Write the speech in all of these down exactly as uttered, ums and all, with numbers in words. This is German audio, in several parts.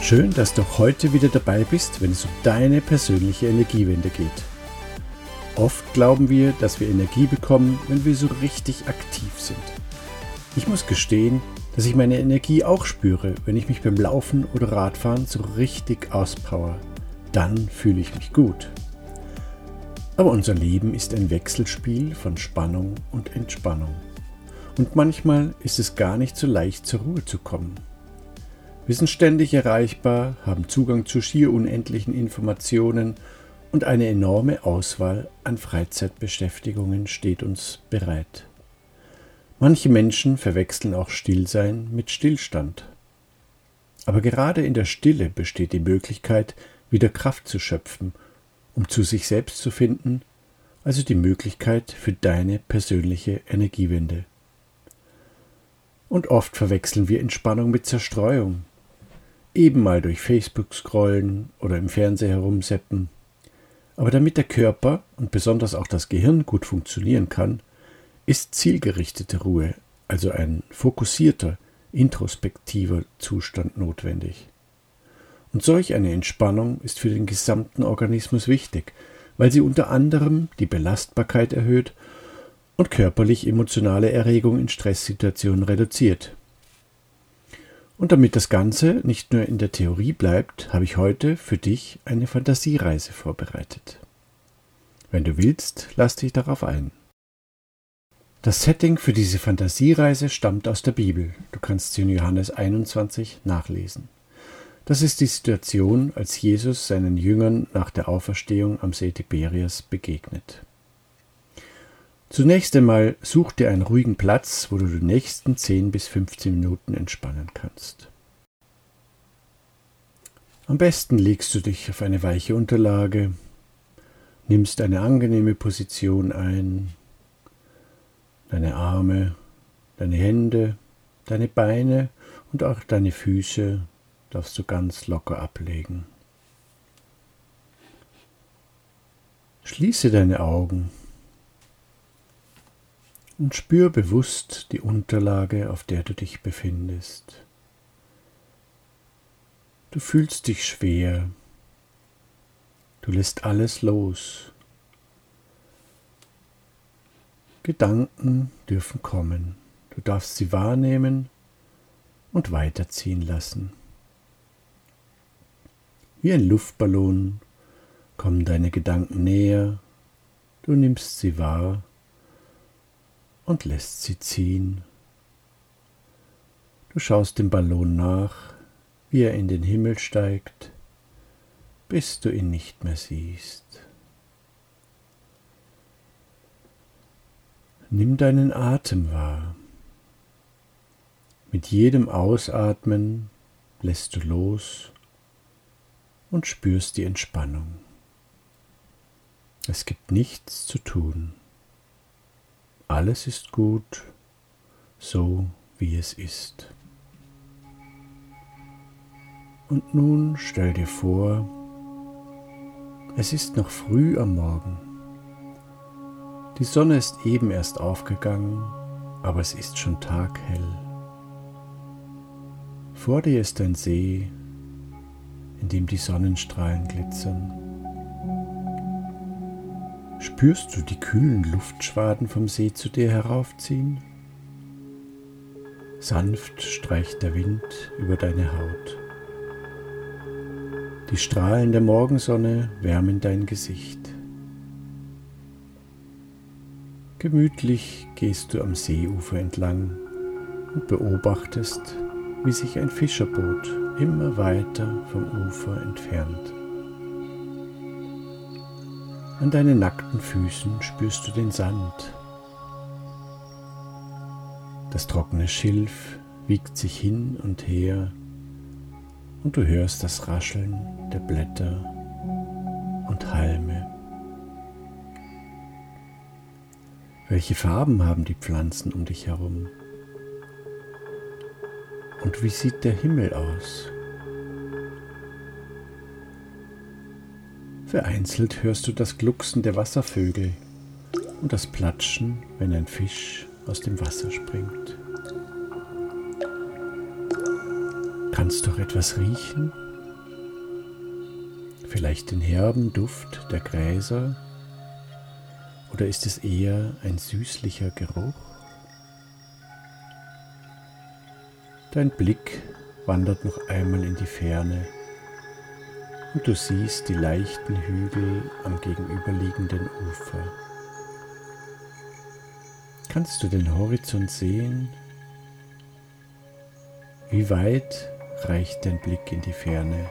Schön, dass du heute wieder dabei bist, wenn es um deine persönliche Energiewende geht. Oft glauben wir, dass wir Energie bekommen, wenn wir so richtig aktiv sind. Ich muss gestehen, dass ich meine Energie auch spüre, wenn ich mich beim Laufen oder Radfahren so richtig auspower. Dann fühle ich mich gut. Aber unser Leben ist ein Wechselspiel von Spannung und Entspannung. Und manchmal ist es gar nicht so leicht, zur Ruhe zu kommen. Wir sind ständig erreichbar, haben Zugang zu schier unendlichen Informationen und eine enorme Auswahl an Freizeitbeschäftigungen steht uns bereit. Manche Menschen verwechseln auch Stillsein mit Stillstand. Aber gerade in der Stille besteht die Möglichkeit, wieder Kraft zu schöpfen, um zu sich selbst zu finden, also die Möglichkeit für deine persönliche Energiewende. Und oft verwechseln wir Entspannung mit Zerstreuung. Eben mal durch Facebook scrollen oder im Fernseher herumseppen. Aber damit der Körper und besonders auch das Gehirn gut funktionieren kann, ist zielgerichtete Ruhe, also ein fokussierter, introspektiver Zustand notwendig. Und solch eine Entspannung ist für den gesamten Organismus wichtig, weil sie unter anderem die Belastbarkeit erhöht und körperlich-emotionale Erregung in Stresssituationen reduziert. Und damit das Ganze nicht nur in der Theorie bleibt, habe ich heute für dich eine Fantasiereise vorbereitet. Wenn du willst, lass dich darauf ein. Das Setting für diese Fantasiereise stammt aus der Bibel. Du kannst sie in Johannes einundzwanzig nachlesen. Das ist die Situation, als Jesus seinen Jüngern nach der Auferstehung am See Tiberias begegnet. Zunächst einmal such dir einen ruhigen Platz, wo du die nächsten zehn bis fünfzehn Minuten entspannen kannst. Am besten legst du dich auf eine weiche Unterlage, nimmst eine angenehme Position ein, deine Arme, deine Hände, deine Beine und auch deine Füße darfst du ganz locker ablegen. Schließe deine Augen und spür bewusst die Unterlage, auf der du dich befindest. Du fühlst dich schwer. Du lässt alles los. Gedanken dürfen kommen. Du darfst sie wahrnehmen und weiterziehen lassen. Wie ein Luftballon kommen deine Gedanken näher. Du nimmst sie wahr und lässt sie ziehen. Du schaust dem Ballon nach, wie er in den Himmel steigt, bis du ihn nicht mehr siehst. Nimm deinen Atem wahr. Mit jedem Ausatmen lässt du los und spürst die Entspannung. Es gibt nichts zu tun. Alles ist gut, so wie es ist. Und nun stell dir vor, es ist noch früh am Morgen. Die Sonne ist eben erst aufgegangen, aber es ist schon taghell. Vor dir ist ein See, in dem die Sonnenstrahlen glitzern. Spürst du die kühlen Luftschwaden vom See zu dir heraufziehen? Sanft streicht der Wind über deine Haut. Die Strahlen der Morgensonne wärmen dein Gesicht. Gemütlich gehst du am Seeufer entlang und beobachtest, wie sich ein Fischerboot immer weiter vom Ufer entfernt. An deinen nackten Füßen spürst du den Sand. Das trockene Schilf wiegt sich hin und her und du hörst das Rascheln der Blätter und Halme. Welche Farben haben die Pflanzen um dich herum? Und wie sieht der Himmel aus? Vereinzelt hörst du das Glucksen der Wasservögel und das Platschen, wenn ein Fisch aus dem Wasser springt. Kannst du auch etwas riechen? Vielleicht den herben Duft der Gräser? Oder ist es eher ein süßlicher Geruch? Dein Blick wandert noch einmal in die Ferne und du siehst die leichten Hügel am gegenüberliegenden Ufer. Kannst du den Horizont sehen? Wie weit reicht dein Blick in die Ferne?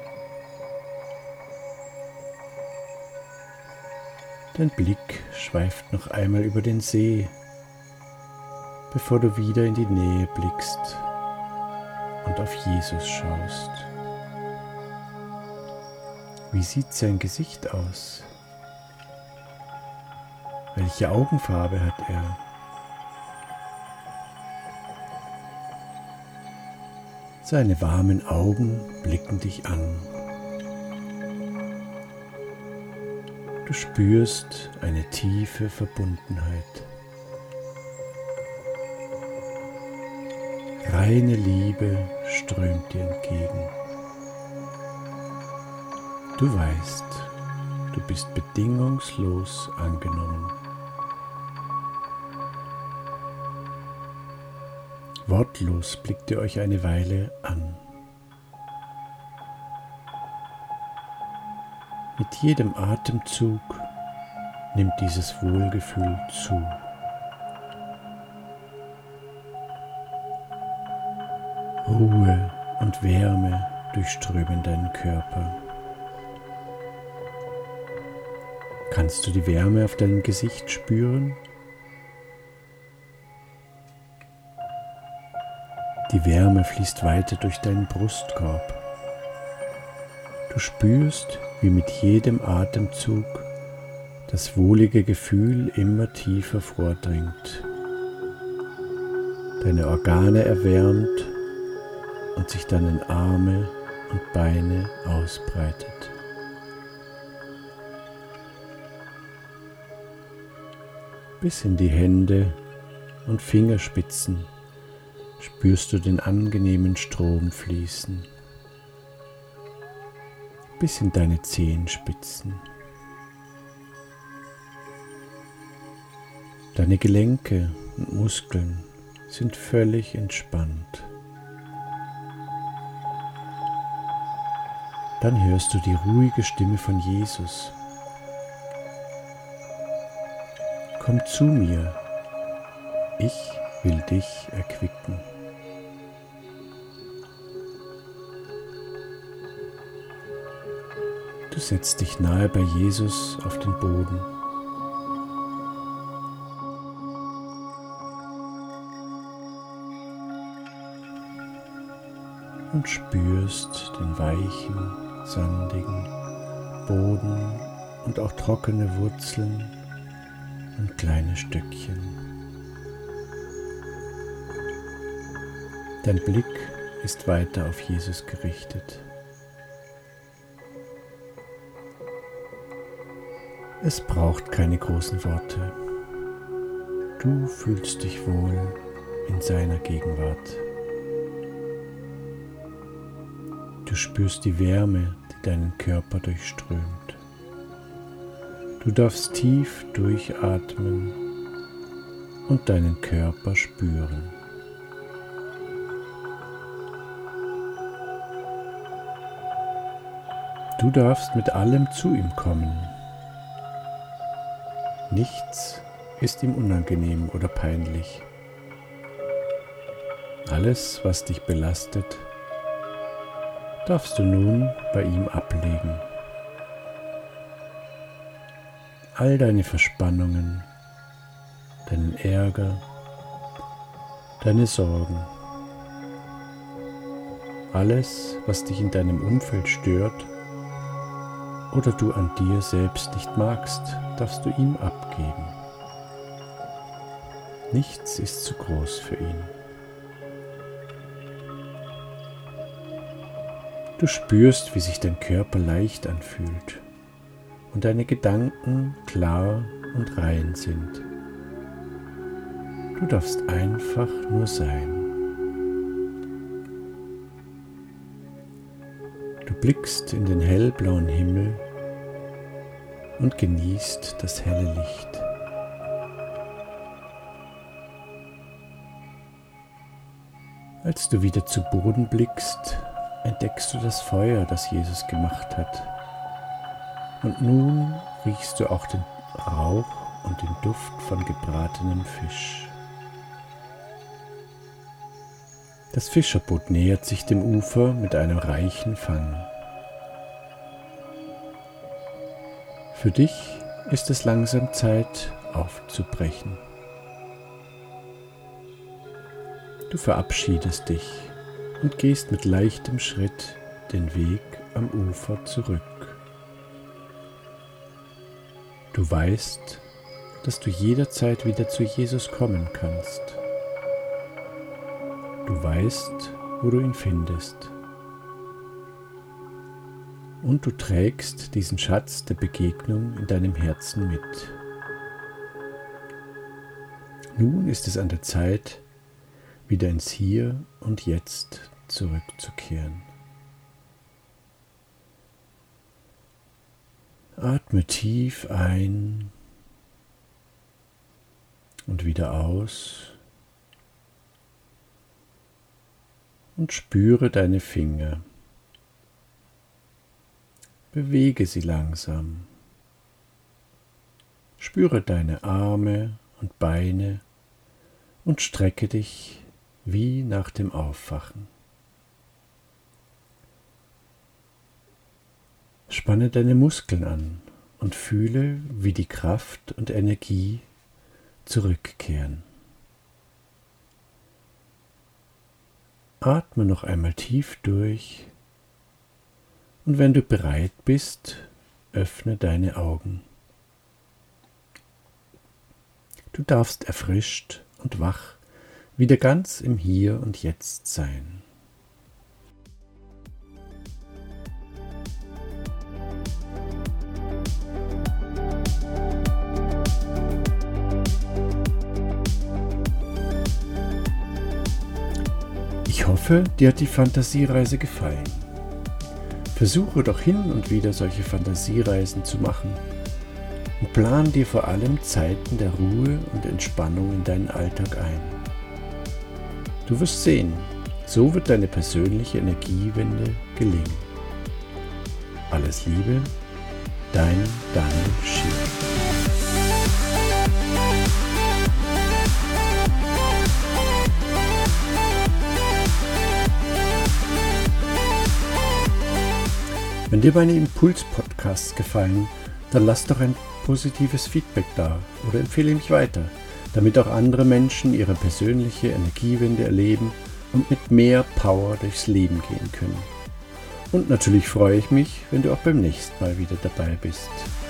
Dein Blick schweift noch einmal über den See, bevor du wieder in die Nähe blickst und auf Jesus schaust. Wie sieht sein Gesicht aus? Welche Augenfarbe hat er? Seine warmen Augen blicken dich an. Du spürst eine tiefe Verbundenheit. Reine Liebe strömt dir entgegen. Du weißt, du bist bedingungslos angenommen. Wortlos blickt ihr euch eine Weile an. Mit jedem Atemzug nimmt dieses Wohlgefühl zu. Ruhe und Wärme durchströmen deinen Körper. Kannst du die Wärme auf deinem Gesicht spüren? Die Wärme fließt weiter durch deinen Brustkorb. Du spürst, wie mit jedem Atemzug das wohlige Gefühl immer tiefer vordringt, deine Organe erwärmt und sich dann in Arme und Beine ausbreitet. Bis in die Hände und Fingerspitzen spürst du den angenehmen Strom fließen. Bis in deine Zehenspitzen. Deine Gelenke und Muskeln sind völlig entspannt. Dann hörst du die ruhige Stimme von Jesus. Komm zu mir, ich will dich erquicken. Du setzt dich nahe bei Jesus auf den Boden. Und spürst den weichen, sandigen Boden und auch trockene Wurzeln und kleine Stöckchen. Dein Blick ist weiter auf Jesus gerichtet. Es braucht keine großen Worte. Du fühlst dich wohl in seiner Gegenwart. Du spürst die Wärme, die deinen Körper durchströmt. Du darfst tief durchatmen und deinen Körper spüren. Du darfst mit allem zu ihm kommen. Nichts ist ihm unangenehm oder peinlich. Alles, was dich belastet, darfst du nun bei ihm ablegen. All deine Verspannungen, deinen Ärger, deine Sorgen, alles, was dich in deinem Umfeld stört oder du an dir selbst nicht magst, darfst du ihm abgeben. Nichts ist zu groß für ihn. Du spürst, wie sich dein Körper leicht anfühlt und deine Gedanken klar und rein sind. Du darfst einfach nur sein. Du blickst in den hellblauen Himmel und genießt das helle Licht. Als du wieder zu Boden blickst, entdeckst du das Feuer, das Jesus gemacht hat. Und nun riechst du auch den Rauch und den Duft von gebratenem Fisch. Das Fischerboot nähert sich dem Ufer mit einem reichen Fang. Für dich ist es langsam Zeit, aufzubrechen. Du verabschiedest dich und gehst mit leichtem Schritt den Weg am Ufer zurück. Du weißt, dass du jederzeit wieder zu Jesus kommen kannst. Du weißt, wo du ihn findest. Und du trägst diesen Schatz der Begegnung in deinem Herzen mit. Nun ist es an der Zeit, wieder ins Hier und Jetzt zurückzukehren. Atme tief ein und wieder aus und spüre deine Finger. Bewege sie langsam. Spüre deine Arme und Beine und strecke dich wie nach dem Aufwachen. Spanne deine Muskeln an und fühle, wie die Kraft und Energie zurückkehren. Atme noch einmal tief durch und wenn du bereit bist, öffne deine Augen. Du darfst erfrischt und wach wieder ganz im Hier und Jetzt sein. Ich hoffe, dir hat die Fantasiereise gefallen. Versuche doch hin und wieder solche Fantasiereisen zu machen und plan dir vor allem Zeiten der Ruhe und Entspannung in deinen Alltag ein. Du wirst sehen, so wird deine persönliche Energiewende gelingen. Alles Liebe, dein Daniel Schier. Wenn dir meine Impuls-Podcasts gefallen, dann lass doch ein positives Feedback da oder empfehle mich weiter, damit auch andere Menschen ihre persönliche Energiewende erleben und mit mehr Power durchs Leben gehen können. Und natürlich freue ich mich, wenn du auch beim nächsten Mal wieder dabei bist.